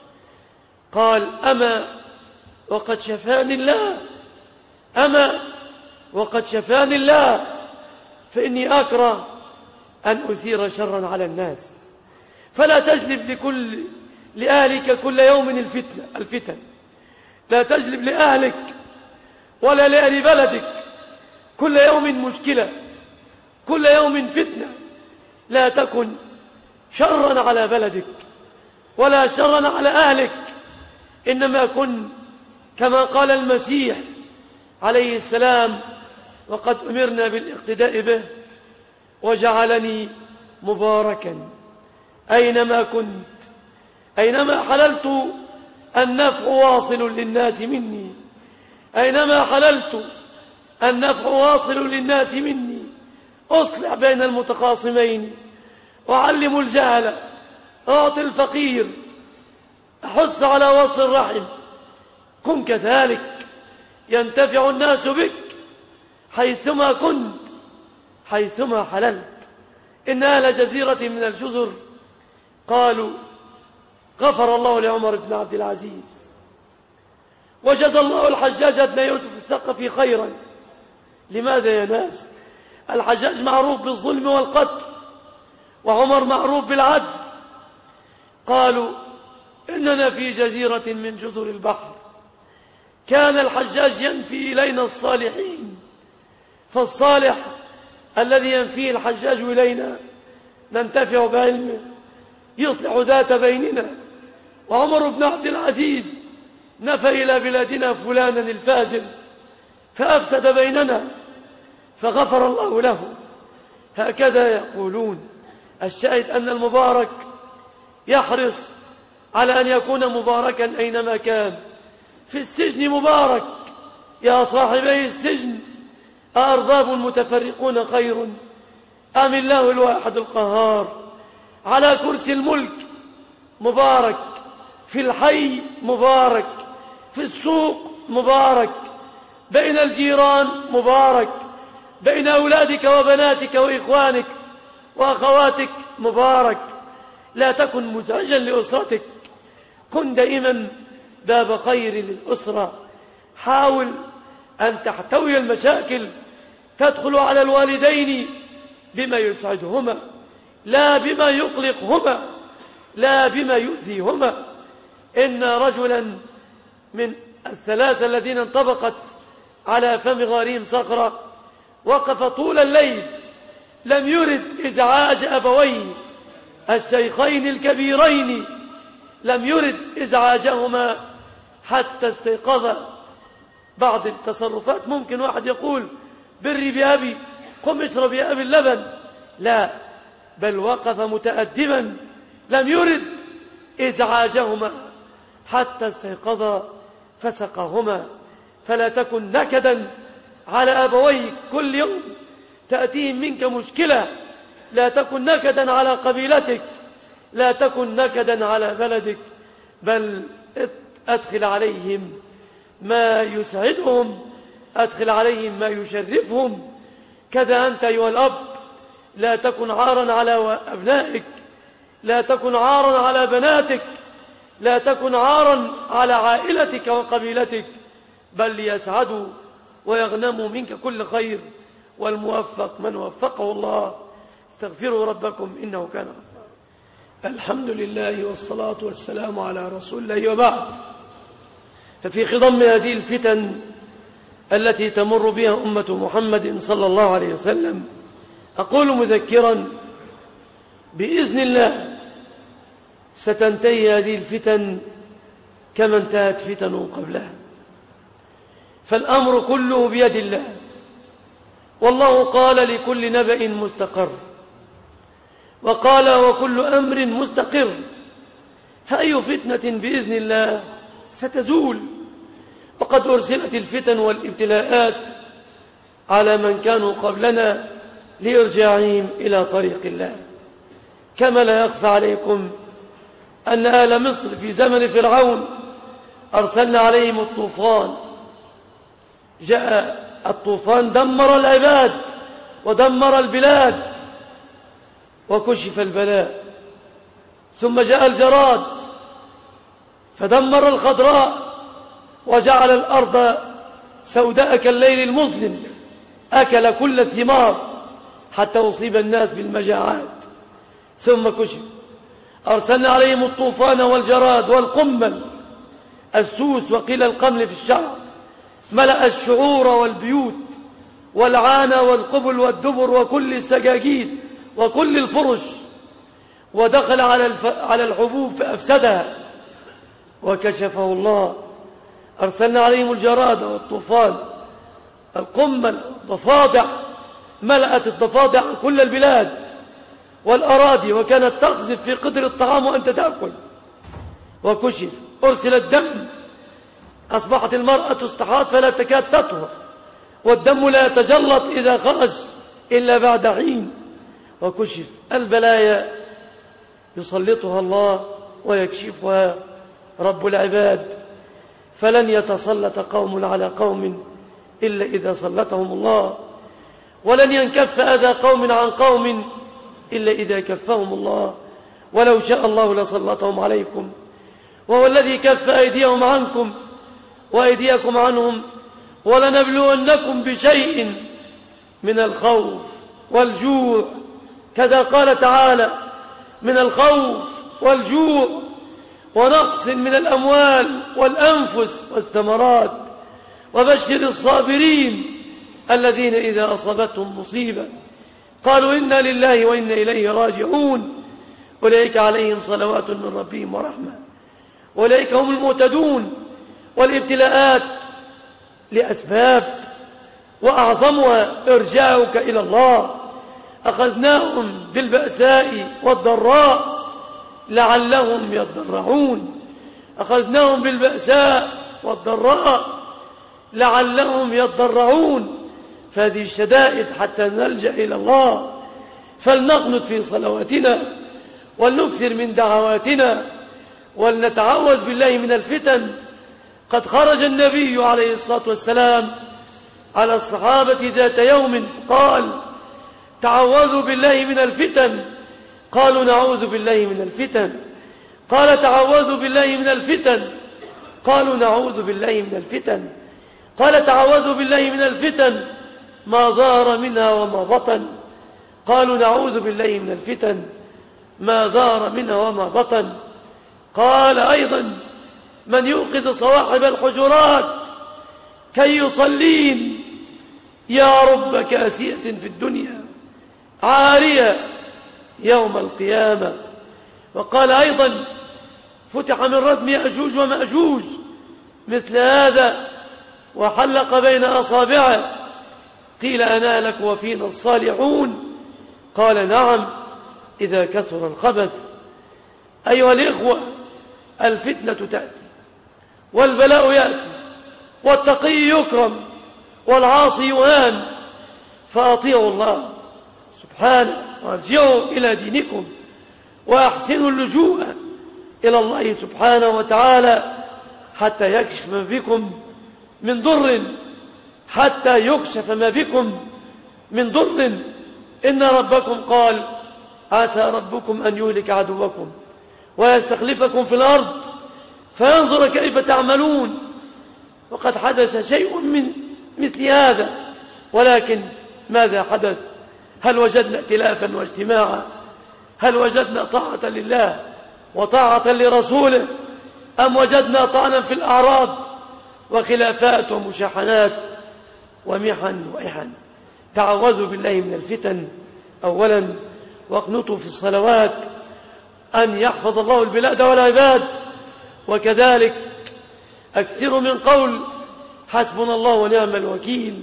قال أما وقد شفاني الله، أما وقد شفاني الله، فإني أكره أن أثير شرا على الناس. فلا تجلب لكل لأهلك كل يوم الفتنة الفتن، لا تجلب لأهلك ولا لأهل بلدك كل يوم مشكلة، كل يوم فتنة. لا تكن شرا على بلدك ولا شرا على أهلك، إنما كن كما قال المسيح عليه السلام: وقد أمرنا بالاقتداء به وجعلني مباركا أينما كنت، أينما حللت النفع واصل للناس مني، أينما حللت النفع واصل للناس مني. أصلح بين المتخاصمين، وعلم الجهل، أعطي الفقير، أحث على وصل الرحم. كن كذلك ينتفع الناس بك حيثما كنت، حيثما حللت. إن أهل جزيرة من الجزر قالوا: غفر الله لعمر بن عبد العزيز وجزى الله الحجاج بن يوسف الثقفي خيرا. لماذا يا ناس؟ الحجاج معروف بالظلم والقتل، وعمر معروف بالعدل. قالوا: إننا في جزيرة من جزر البحر، كان الحجاج ينفي إلينا الصالحين، فالصالح الذي ينفيه الحجاج إلينا ننتفع بعلمه يصلح ذات بيننا. وعمر بن عبد العزيز نفى إلى بلادنا فلانا الفاجر فأفسد بيننا، فغفر الله له. هكذا يقولون. الشاهد أن المبارك يحرص على أن يكون مباركا أينما كان. في السجن مبارك يا صاحبي السجن، أأرباب متفرقون خير أم الله الواحد القهار؟ على كرسي الملك مبارك، في الحي مبارك، في السوق مبارك، بين الجيران مبارك، بين أولادك وبناتك وإخوانك وأخواتك مبارك. لا تكن مزعجا لأسرتك، كن دائما باب خير للأسرة. حاول أن تحتوي المشاكل، تدخل على الوالدين بما يسعدهما لا بما يقلقهما، لا بما يؤذيهما. إن رجلا من الثلاثة الذين انطبقت على فم غارهم صخرة وقف طول الليل، لم يرد إزعاج أبويه الشيخين الكبيرين، لم يرد إزعاجهما حتى استيقظ. بعض التصرفات ممكن واحد يقول: بري بأبي، قم اشرب يا أبي اللبن، لا، بل وقف متأدبا، لم يرد إزعاجهما حتى استيقظا فسقاهما. فلا تكن نكدا على أبويك، كل يوم تأتيهم منك مشكلة. لا تكن نكدا على قبيلتك، لا تكن نكدا على بلدك، بل أدخل عليهم ما يسعدهم، أدخل عليهم ما يشرفهم. كذا أنت أيها الأب، لا تكن عارا على أبنائك، لا تكن عارا على بناتك، لا تكن عارا على عائلتك وقبيلتك، بل ليسعدوا ويغنموا منك كل خير. والموفق من وفقه الله. استغفروا ربكم إنه كان غفارا. الحمد لله والصلاة والسلام على رسول الله، وبعد. ففي خضم هذه الفتن التي تمر بها أمة محمد صلى الله عليه وسلم، أقول مذكرا بإذن الله ستنتهي هذه الفتن كما انتهت فتن قبلها، فالأمر كله بيد الله. والله قال لكل نبأ مستقر، وقال وكل أمر مستقر. فأي فتنة بإذن الله ستزول. وقد أرسلت الفتن والابتلاءات على من كانوا قبلنا لإرجاعهم إلى طريق الله. كما لا يخفى عليكم أن أهل مصر في زمن فرعون أرسلنا عليهم الطوفان. جاء الطوفان دمر العباد ودمر البلاد وكشف البلاء. ثم جاء الجراد فدمر الخضراء وجعل الأرض سوداء كالليل المظلم، أكل كل الثمار حتى أصيب الناس بالمجاعات. ثم كشف أرسلنا عليهم الطوفان والجراد والقمل، السوس وقيل القمل في الشعر، ملأ الشعور والبيوت والعانة والقبل والدبر وكل السجاجيد وكل الفرش، ودخل على الف... على الحبوب فأفسدها وكشفه الله. أرسلنا عليهم الجراد والطوفان، القمل، الضفادع، ملأت الضفادع كل البلاد والأراضي، وكانت تقذف في قدر الطعام وأنت تأكل. وكشف أرسل الدم، أصبحت المرأة تستحاض فلا تكاد تطهر، والدم لا يتجلط إذا خرج إلا بعد حين. وكشف البلايا يسلطها الله ويكشفها رب العباد. فلن يتسلط قوم على قوم إلا إذا سلطهم الله، ولن ينكف أذى قوم عن قوم إلا إذا كفهم الله. ولو شاء الله لسلطهم عليكم، وهو الذي كف أيديهم عنكم وأيديكم عنهم، ولنبلونكم بشيء من الخوف والجوع. كذا قال تعالى: من الخوف والجوع ونقص من الأموال والأنفس والثمرات، وبشر الصابرين الذين إذا أصابتهم مصيبة قالوا إنا لله وإنا إليه راجعون، أولئك عليهم صلوات من ربهم ورحمة، أولئك هم المهتدون. والابتلاءات لأسباب، وأعظمها إرجاعك إلى الله. أخذناهم بالبأساء والضراء لعلهم يضرعون، أخذناهم بالبأساء والضراء لعلهم يضرعون. فهذه الشدائد حتى نلجأ إلى الله. فلنقنت في صلواتنا، ولنكثر من دعواتنا، ولنتعوذ بالله من الفتن. قد خرج النبي عليه الصلاة والسلام على الصحابة ذات يوم فقال: تعوذوا بالله من الفتن. قالوا: نعوذ بالله من الفتن. قال: تعوذوا بالله من الفتن. قالوا: نعوذ بالله من الفتن. قال: تعوذوا بالله من الفتن ما ظهر منها وما بطن. قالوا: نعوذ بالله من الفتن ما ظهر منها وما بطن. قال أيضا: من يوقظ صواحب الحجرات كي يصلين يا رب كاسية في الدنيا عارية يوم القيامة. وقال أيضا: فتح من ردم يأجوج ومأجوج مثل هذا وحلق بين أصابعه، قيل أنا لك وفينا الصالحون، قال نعم إذا كثر الخبث. أيها الإخوة، الفتنة تأتي والبلاء يأتي والتقي يكرم والعاصي يهان، فأطيعوا الله سبحانه وارجعوا إلى دينكم وأحسنوا اللجوء إلى الله سبحانه وتعالى حتى يكشف ما بكم من ضر حتى يكشف ما بكم من ضر. إن ربكم قال عسى ربكم أن يهلك عدوكم ويستخلفكم في الأرض فينظر كيف تعملون. وقد حدث شيء من مثل هذا، ولكن ماذا حدث؟ هل وجدنا ائتلافا واجتماعا؟ هل وجدنا طاعة لله وطاعة لرسوله؟ أم وجدنا طعنا في الأعراض وخلافات ومشاحنات ومحن وإحن؟ تعوذوا بالله من الفتن أولا، واقنطوا في الصلوات أن يحفظ الله البلاد والعباد، وكذلك أكثروا من قول حسبنا الله ونعم الوكيل.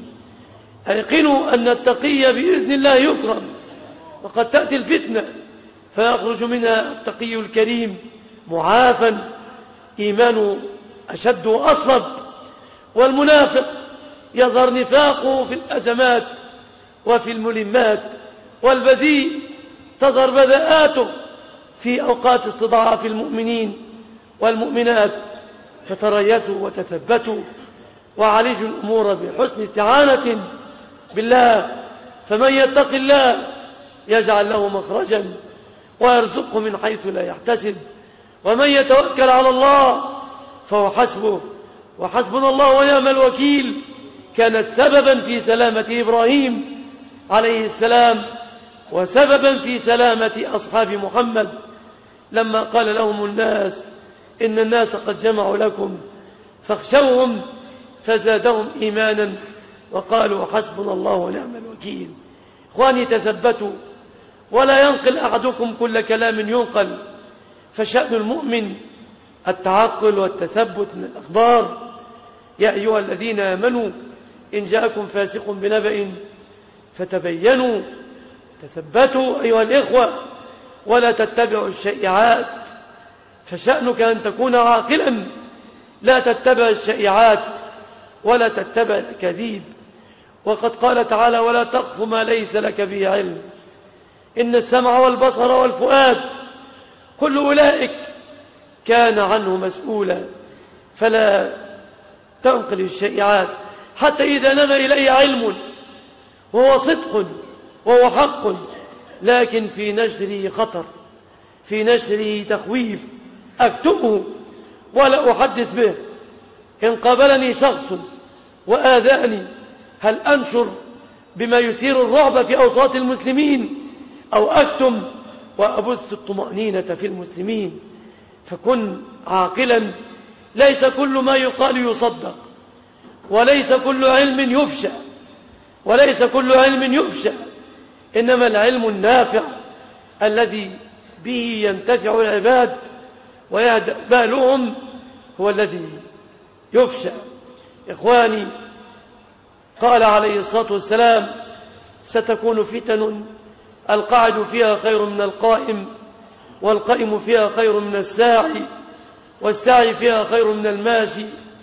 أيقنوا أن التقي بإذن الله يكرم، وقد تأتي الفتنة فيخرج منها التقي الكريم معافا إيمانه أشد وأصلب، والمنافق يظهر نفاقه في الأزمات وفي الملمات، والبذيء تظهر بذاءاته في أوقات استضعاف المؤمنين والمؤمنات. فتريثوا وتثبتوا وعالجوا الأمور بحسن استعانة بالله، فمن يتق الله يجعل له مخرجا ويرزقه من حيث لا يحتسب، ومن يتوكل على الله فهو حسبه، وحسبنا الله ونعم الوكيل كانت سببا في سلامة إبراهيم عليه السلام وسببا في سلامة أصحاب محمد لما قال لهم الناس إن الناس قد جمعوا لكم فاخشوهم فزادهم إيمانا وقالوا حسبنا الله ونعم الوكيل. إخواني، تثبتوا ولا ينقل أحدكم كل كلام ينقل، فشأن المؤمن التعقل والتثبت من الأخبار. يا أيها الذين آمنوا إن جاءكم فاسق بنبأ فتبينوا. تثبتوا أيها الإخوة ولا تتبعوا الشائعات، فشأنك أن تكون عاقلا، لا تتبع الشائعات ولا تتبع الأكاذيب. وقد قال تعالى ولا تقف ما ليس لك به علم إن السمع والبصر والفؤاد كل أولئك كان عنه مسؤولا. فلا تنقل الشائعات حتى إذا نما إليه علم وهو صدق وهو حق، لكن في نشره خطر، في نشره تخويف، أكتبه ولا أحدث به. إن قابلني شخص وآذاني هل أنشر بما يثير الرعب في أوساط المسلمين أو أكتم وأبث الطمأنينة في المسلمين؟ فكن عاقلا، ليس كل ما يقال يصدق، وليس كل علم يفشى، وليس كل علم يفشى، إنما العلم النافع الذي به ينتفع العباد ويهدأ بالهم هو الذي يفشى. إخواني، قال عليه الصلاة والسلام ستكون فتن القاعد فيها خير من القائم، والقائم فيها خير من الساعي، والساعي فيها خير من الماشي.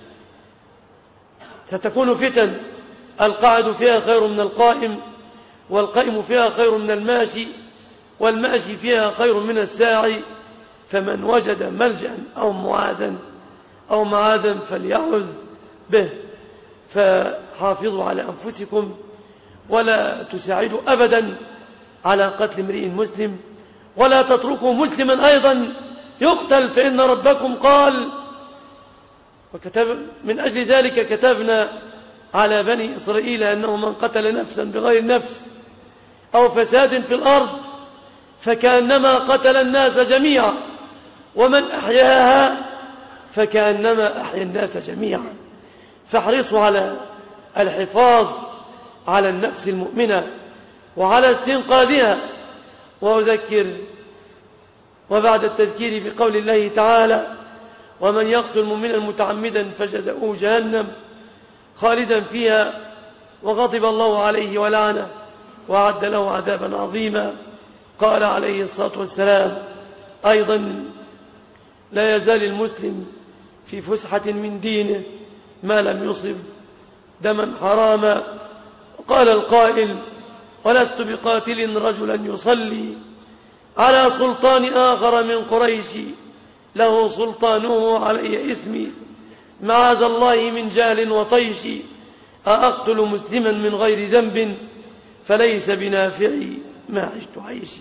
ستكون فتن القاعد فيها خير من القائم، والقائم فيها خير من الماشي، والماشي فيها خير من الساعي. فمن وجد ملجأ أو معادا أو معادا فليعوذ به. فحافظوا على أنفسكم ولا تساعدوا أبدا على قتل امرئ مسلم، ولا تتركوا مسلما أيضا يقتل، فإن ربكم قال. وكتب من أجل ذلك كتبنا على بني إسرائيل أنه من قتل نفسا بغير نفس أو فساد في الأرض فكأنما قتل الناس جميعا، ومن أحياها فكأنما أحيا الناس جميعا. فاحرصوا على الحفاظ على النفس المؤمنة وعلى استنقاذها. وأذكر وبعد التذكير بقول الله تعالى ومن يقتل مؤمنا متعمدا فجزاؤه جهنم خالدا فيها وغضب الله عليه ولعنه وأعد له عذابا عظيما. قال عليه الصلاة والسلام أيضا: لا يزال المسلم في فسحة من دينه ما لم يصب دما حراما. وقال القائل: ولست بقاتل رجلا يصلي على سلطان آخر من قريش له سلطانه علي إثمي، معاذ الله من جهل وطيش، أأقتل مسلما من غير ذنب فليس بنافعي ما عشت عيشي.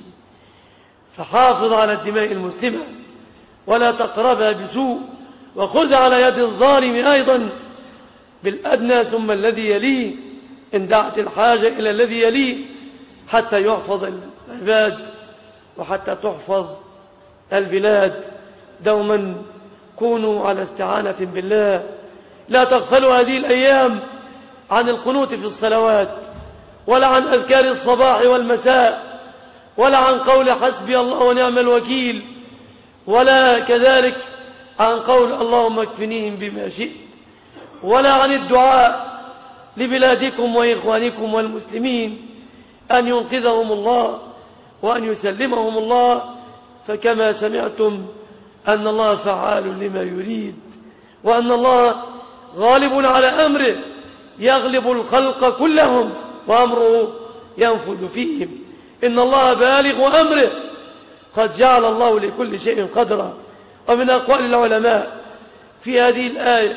فحافظ على الدماء المسلمة ولا تقربها بسوء، وخذ على يد الظالم أيضا بالأدنى ثم الذي يليه إن دعت الحاجة إلى الذي يليه، حتى يحفظ العباد وحتى تحفظ البلاد. دوما كونوا على استعانة بالله، لا تغفلوا هذه الأيام عن القنوت في الصلوات، ولا عن أذكار الصباح والمساء، ولا عن قول حسبي الله ونعم الوكيل، ولا كذلك عن قول اللهم اكفنيهم بما شئت، ولا عن الدعاء لبلادكم وإخوانكم والمسلمين أن ينقذهم الله وأن يسلمهم الله، فكما سمعتم أن الله فعال لما يريد، وأن الله غالب على أمره يغلب الخلق كلهم وأمره ينفذ فيهم. إن الله بالغ أمره قد جعل الله لكل شيء قدرا. ومن أقوال العلماء في هذه الآية: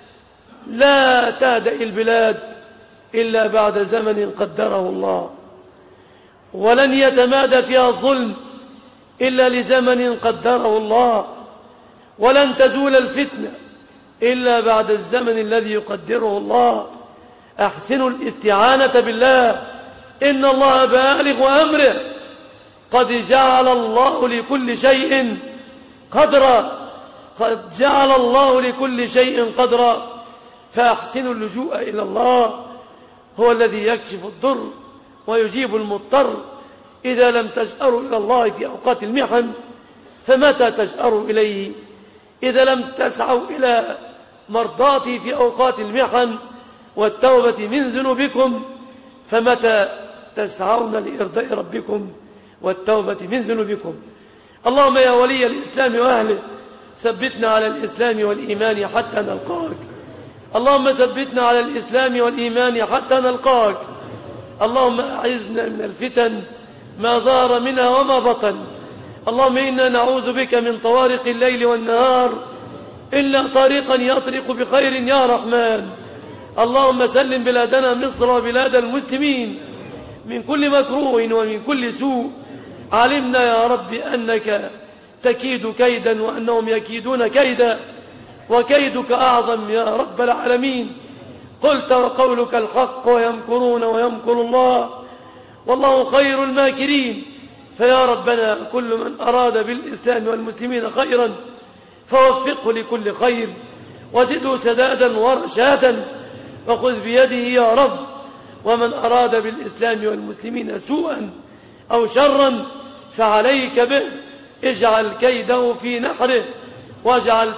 لا تهدأ البلاد إلا بعد زمن قدره الله، ولن يتمادى فيها الظلم إلا لزمن قدره الله، ولن تزول الفتنة إلا بعد الزمن الذي يقدره الله. أحسنوا الاستعانة بالله، إن الله بالغ أمره قد جعل الله لكل شيء قدرا، قد جعل الله لكل شيء قدرا. فأحسنوا اللجوء إلى الله، هو الذي يكشف الضر ويجيب المضطر. إذا لم تجأروا إلى الله في أوقات المحن فمتى تجأروا إليه؟ إذا لم تسعوا إلى مرضاتي في أوقات المحن والتوبة من ذنوبكم فمتى تسعون لإرضاء ربكم والتوبة من ذنوبكم؟ اللهم يا ولي الإسلام وأهله ثبتنا على الإسلام والإيمان حتى نلقاك. اللهم ثبتنا على الإسلام والإيمان حتى نلقاك. اللهم أعذنا من الفتن ما ظهر منها وما بطن. اللهم إنا نعوذ بك من طوارق الليل والنهار إلا طريقا يطرق بخير يا رحمن. اللهم سلم بلادنا مصر وبلاد المسلمين من كل مكروه ومن كل سوء. علمنا يا رب أنك تكيد كيدا وأنهم يكيدون كيدا، وكيدك أعظم يا رب العالمين. قلت وقولك الحق ويمكرون ويمكر الله والله خير الماكرين. فيا ربنا كل من أراد بالإسلام والمسلمين خيرا فوفقه لكل خير وزده سدادا ورشادا وخذ بيده يا رب. ومن أراد بالإسلام والمسلمين سوءا أو شرا فعليك به، اجعل كيده في نحره واجعل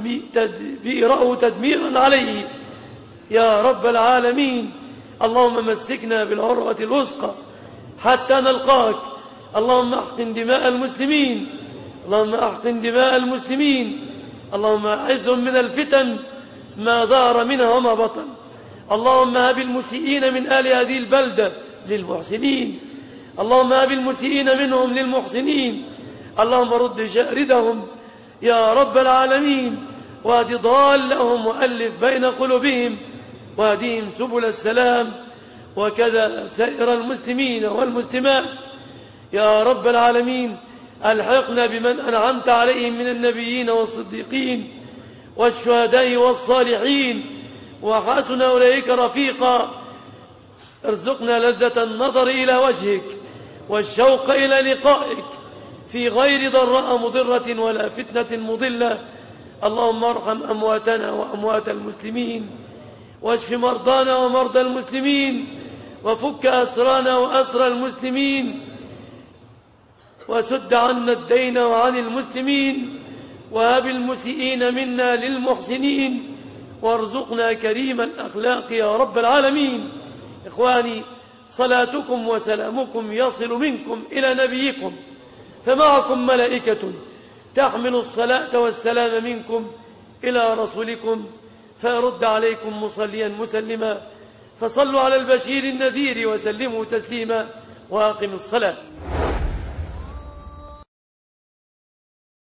تدبيره تدميرا عليه يا رب العالمين. اللهم مسكنا بالعروة الوثقى حتى نلقاك. اللهم احقن دماء المسلمين، اللهم احقن دماء المسلمين. اللهم اعزهم من الفتن ما ظهر منها وما بطن. اللهم هب المسيئين من آل هذه البلدة للمحسنين، اللهم هب المسيئين منهم للمحسنين. اللهم رد شاردهم يا رب العالمين، واهد ضالهم وألف بين قلوبهم واهدهم سبل السلام، وكذا سائر المسلمين والمسلمات يا رب العالمين. ألحقنا بمن أنعمت عليهم من النبيين والصديقين والشهداء والصالحين وحسن أولئك رفيقا. ارزقنا لذة النظر إلى وجهك والشوق إلى لقائك في غير ضراء مضرة ولا فتنة مضلة. اللهم ارحم أمواتنا وأموات المسلمين، واشف مرضانا ومرضى المسلمين، وفك أسرانا وأسر المسلمين، وسد عنا الدين وعن المسلمين، وهب المسيئين منا للمحسنين، وارزقنا كريم الأخلاق يا رب العالمين. إخواني، صلاتكم وسلامكم يصل منكم إلى نبيكم، فمعكم ملائكة تحمل الصلاة والسلام منكم إلى رسولكم، فيرد عليكم مصليا مسلما، فصلوا على البشير النذير وسلموا تسليما، وأقم الصلاة.